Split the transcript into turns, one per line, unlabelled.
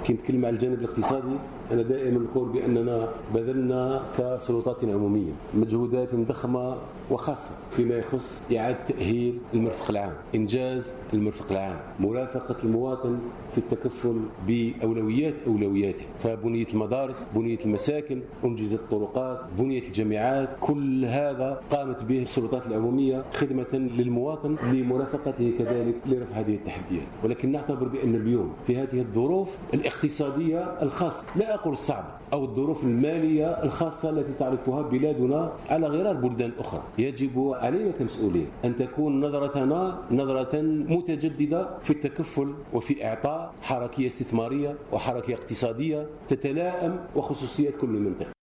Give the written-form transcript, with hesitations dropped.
كي نتكلم على الجانب الاقتصادي أنا دائما نقول بأننا بذلنا كسلطات عمومية مجهودات ضخمة وخاصة فيما يخص إعادة تأهيل المرفق العام، إنجاز المرفق العام، مرافقة المواطن في التكفل بأولوياته، فبنية المدارس، بنية المساكن، أنجزة الطرقات، بنية الجامعات، كل هذا قامت به السلطات العمومية خدمة للمواطن لمرافقته كذلك لرفع هذه التحديات. ولكن نعتبر بأن اليوم في هذه الظروف الاقتصادية الخاصة، لا أقول الصعبة، أو الظروف المالية الخاصة التي تعرفها بلادنا على غرار بلدان أخرى، يجب علينا كمسؤولين أن تكون نظرتنا نظرة متجددة في التكفل وفي إعطاء حركية استثمارية وحركية اقتصادية تتلائم وخصوصيات كل منطقة.